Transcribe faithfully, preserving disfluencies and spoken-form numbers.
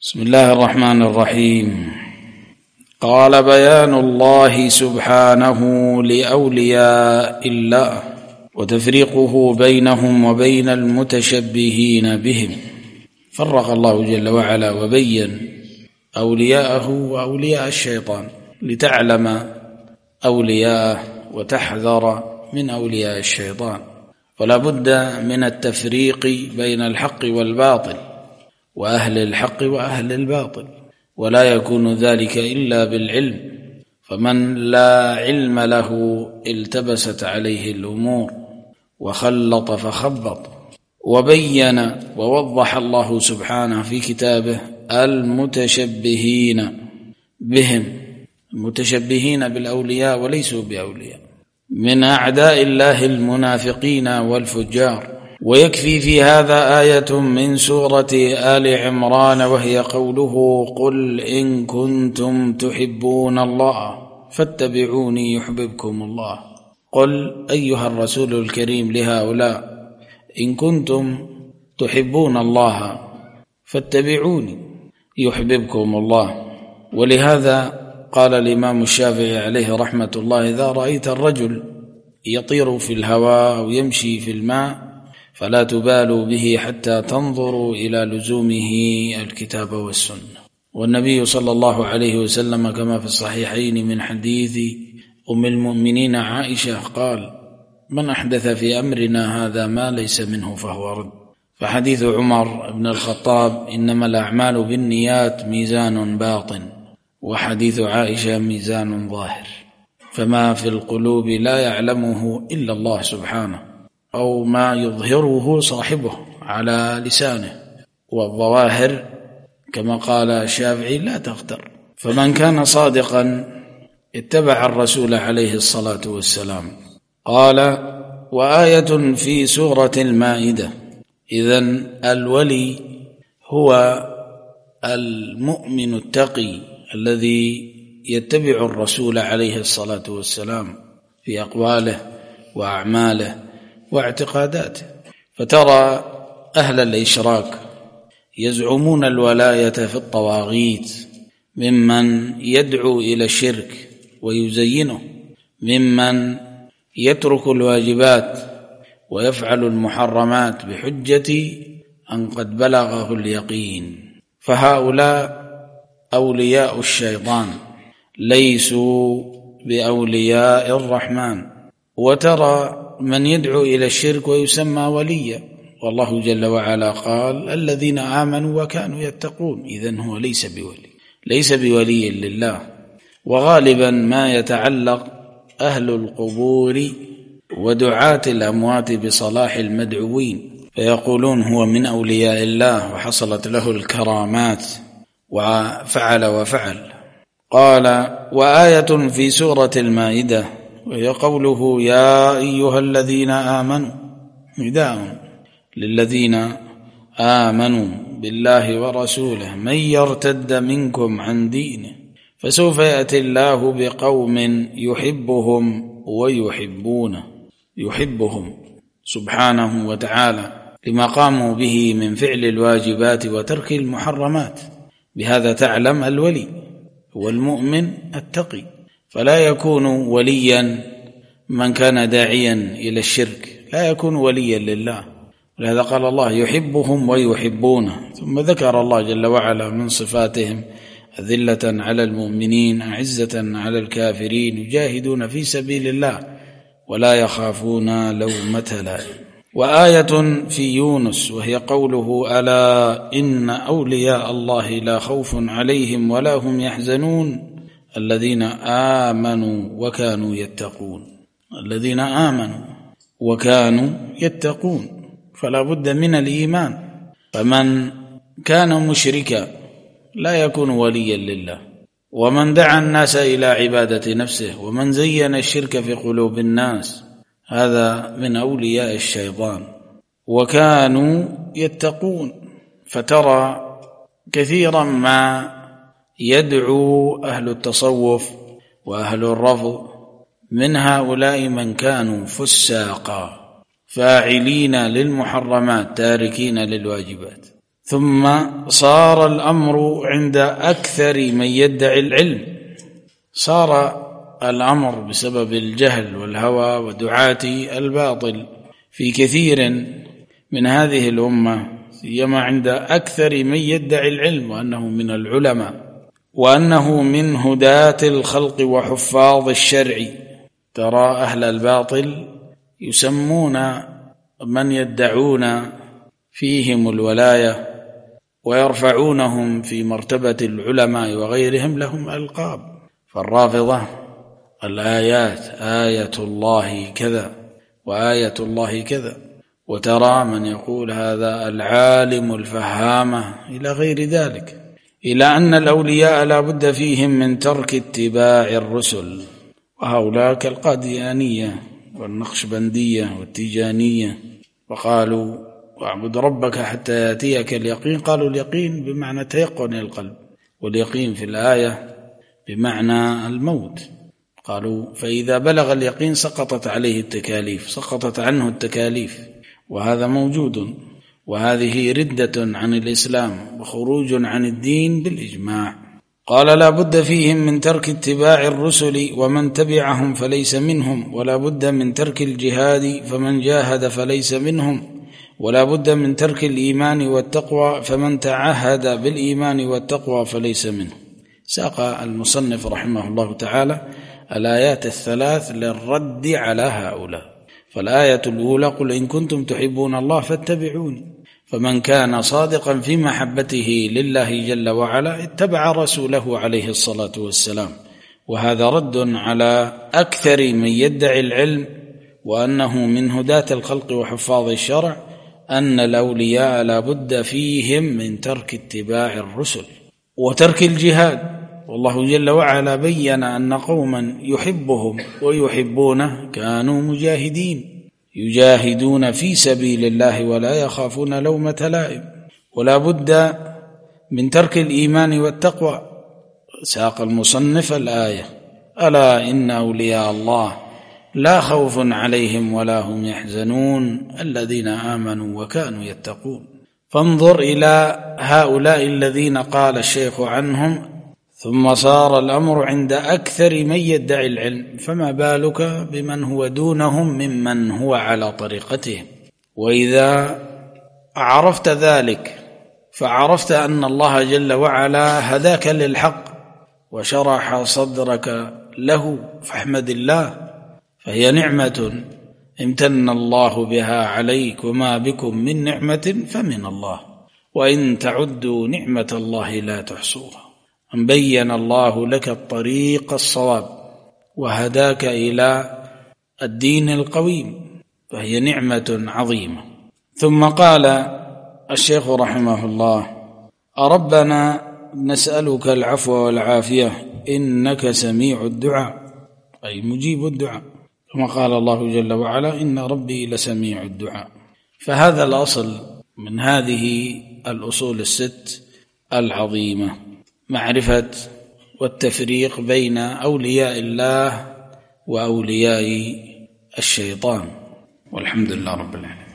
بسم الله الرحمن الرحيم. قال بيان الله سبحانه لأولياء الله وتفريقه بينهم وبين المتشبهين بهم. فرق الله جل وعلا وبين أولياءه وأولياء الشيطان لتعلم أولياءه وتحذر من أولياء الشيطان، فلا بد من التفريق بين الحق والباطل وأهل الحق وأهل الباطل، ولا يكون ذلك إلا بالعلم، فمن لا علم له التبست عليه الأمور وخلط فخبط. وبين ووضح الله سبحانه في كتابه المتشبهين بهم، المتشبهين بالأولياء وليسوا بأولياء، من أعداء الله المنافقين والفجار. ويكفي في هذا آية من سورة آل عمران، وهي قوله: قل إن كنتم تحبون الله فاتبعوني يحببكم الله. قل أيها الرسول الكريم لهؤلاء: إن كنتم تحبون الله فاتبعوني يحببكم الله. ولهذا قال الإمام الشافعي عليه رحمة الله: إذا رأيت الرجل يطير في الهواء أو يمشي في الماء فلا تبالوا به حتى تنظروا إلى لزومه الكتاب والسنة. والنبي صلى الله عليه وسلم كما في الصحيحين من حديث أم المؤمنين عائشة قال: من أحدث في أمرنا هذا ما ليس منه فهو رد. فحديث عمر بن الخطاب: إنما الأعمال بالنيات ميزان باطن، وحديث عائشة ميزان ظاهر، فما في القلوب لا يعلمه إلا الله سبحانه، أو ما يظهره صاحبه على لسانه، والظواهر كما قال الشافعي لا تغتر. فمن كان صادقا اتبع الرسول عليه الصلاة والسلام. قال: وآية في سورة المائدة. إذن الولي هو المؤمن التقي الذي يتبع الرسول عليه الصلاة والسلام في أقواله وأعماله واعتقاداته. فترى أهل الإشراك يزعمون الولاية في الطواغيت، ممن يدعو إلى الشرك ويزينه، ممن يترك الواجبات ويفعل المحرمات بحجة أن قد بلغه اليقين. فهؤلاء أولياء الشيطان ليسوا بأولياء الرحمن. وترى من يدعو إلى الشرك ويسمى وليا، والله جل وعلا قال: الذين آمنوا وكانوا يتقون. إذن هو ليس بولي، ليس بولي لله. وغالبا ما يتعلق أهل القبور ودعاة الأموات بصلاح المدعوين، فيقولون هو من أولياء الله وحصلت له الكرامات وفعل وفعل. قال: وآية في سورة المائدة، وهي قوله: يا أيها الذين آمنوا، نداء للذين آمنوا بالله ورسوله: من يرتد منكم عن دينه فسوف يأتي الله بقوم يحبهم ويحبونه، يحبهم سبحانه وتعالى لما قاموا به من فعل الواجبات وترك المحرمات. بهذا تعلم الولي هو المؤمن التقي، فلا يكون وليا من كان داعيا إلى الشرك، لا يكون وليا لله. ولهذا قال الله: يحبهم ويحبونه. ثم ذكر الله جل وعلا من صفاتهم: أذلة على المؤمنين أعزة على الكافرين يجاهدون في سبيل الله ولا يخافون لومة لائم. وآية في يونس، وهي قوله: ألا إن أولياء الله لا خوف عليهم ولا هم يحزنون الذين آمنوا وكانوا يتقون. الذين آمنوا وكانوا يتقون، فلا بد من الإيمان. فمن كان مشركا لا يكون وليا لله، ومن دعا الناس إلى عبادة نفسه، ومن زين الشرك في قلوب الناس، هذا من أولياء الشيطان. وكانوا يتقون، فترى كثيرا ما يدعو أهل التصوف وأهل الرفض من هؤلاء من كانوا فساقا فاعلين للمحرمات تاركين للواجبات، ثم صار الأمر عند أكثر من يدعي العلم، صار الأمر بسبب الجهل والهوى ودعاة الباطل في كثير من هذه الأمة، سيما عند أكثر من يدعي العلم وأنه من العلماء وأنه من هداة الخلق وحفاظ الشرع. ترى أهل الباطل يسمون من يدعون فيهم الولاية ويرفعونهم في مرتبة العلماء وغيرهم لهم ألقاب. فالرافضة الآيات آية الله كذا وآية الله كذا، وترى من يقول هذا العالم الفهامة إلى غير ذلك، إلى أن الأولياء لا بد فيهم من ترك اتباع الرسل. وهؤلاء كالقاديانية والنقشبندية والتيجانية، وقالوا واعبد ربك حتى يأتيك اليقين، قالوا اليقين بمعنى تيقن القلب، واليقين في الآية بمعنى الموت. قالوا فإذا بلغ اليقين سقطت عليه التكاليف، سقطت عنه التكاليف، وهذا موجود، وهذه ردة عن الإسلام وخروج عن الدين بالإجماع. قال لا بد فيهم من ترك اتباع الرسل ومن تبعهم فليس منهم، ولا بد من ترك الجهاد فمن جاهد فليس منهم، ولا بد من ترك الإيمان والتقوى فمن تعهد بالإيمان والتقوى فليس منه. ساق المصنف رحمه الله تعالى الآيات الثلاث للرد على هؤلاء. فالآية الأولى قل إن كنتم تحبون الله فاتبعوني، فمن كان صادقا في محبته لله جل وعلا اتبع رسوله عليه الصلاة والسلام. وهذا رد على أكثر من يدعي العلم وأنه من هداة الخلق وحفاظ الشرع، أن الأولياء لا بد فيهم من ترك اتباع الرسل وترك الجهاد. والله جل وعلا بين أن قوما يحبهم ويحبونه كانوا مجاهدين، يجاهدون في سبيل الله ولا يخافون لومة لائم. ولا بد من ترك الإيمان والتقوى. ساق المصنف الآية ألا إن أولياء الله لا خوف عليهم ولا هم يحزنون الذين آمنوا وكانوا يتقون. فانظر إلى هؤلاء الذين قال الشيخ عنهم ثم صار الأمر عند أكثر من يدعي العلم، فما بالك بمن هو دونهم ممن هو على طريقتهم. وإذا عرفت ذلك فعرفت أن الله جل وعلا هداك للحق وشرح صدرك له، فاحمد الله، فهي نعمة امتن الله بها عليك، وما بكم من نعمة فمن الله، وإن تعدوا نعمة الله لا تحصوها. أن بين الله لك الطريق الصواب وهداك إلى الدين القويم، فهي نعمة عظيمة. ثم قال الشيخ رحمه الله ربنا نسألك العفو والعافية إنك سميع الدعاء، أي مجيب الدعاء، كما قال الله جل وعلا إن ربي لسميع الدعاء. فهذا الأصل من هذه الأصول الست العظيمة، معرفة والتفريق بين أولياء الله وأولياء الشيطان. والحمد لله رب العالمين.